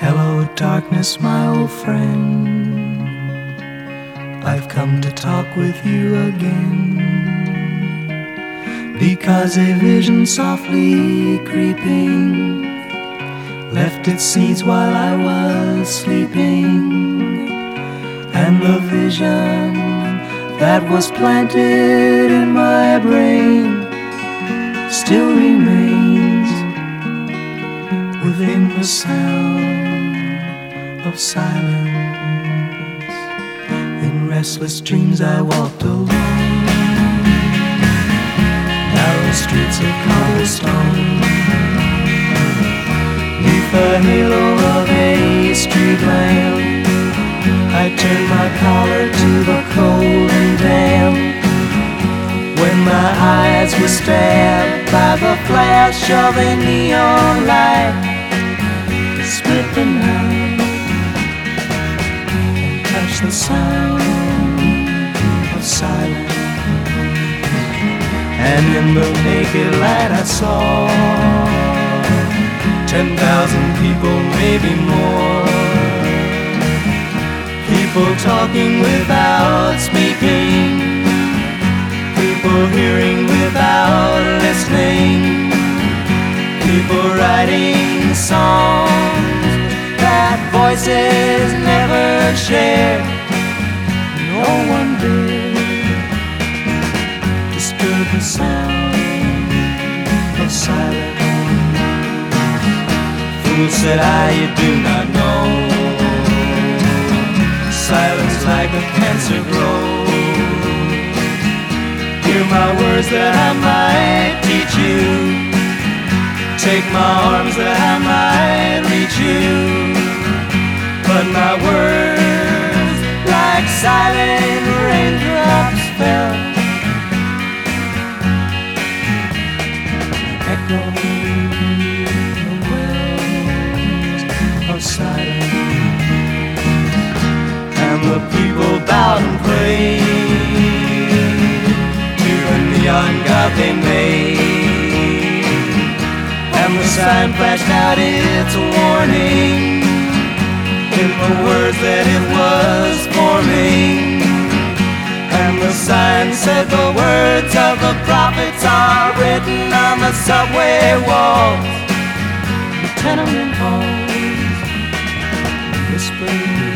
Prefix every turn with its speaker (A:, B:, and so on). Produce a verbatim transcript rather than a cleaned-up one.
A: Hello, darkness, my old friend. I've come to talk with you again, because a vision softly creeping left its seeds while I was sleeping, and the vision that was planted in my brain still remains within the sound of silence. In restless dreams I walked alone, narrow streets of cobblestone, neath the halo of a street lamp. I turned my collar to the cold and damp, when my eyes were stabbed by the flash of a neon light that split the night and touched the sound of silence. And in the naked light I saw ten thousand people, maybe more, people talking without speaking, people hearing without listening, people writing songs that voices never shared. No one did disturb the sound of silence. Fool, said I, you do not know, silence like a cancer grows. Hear my words that I might teach you, take my arms that I might reach you, but my words like silent raindrops fell, echoing the wells of silence. And the people bowed and prayed to the neon god they made, and the sign flashed out its warning in the words that it was forming. And the sign said the words of the prophets are written on the subway walls, the tenement halls, whispering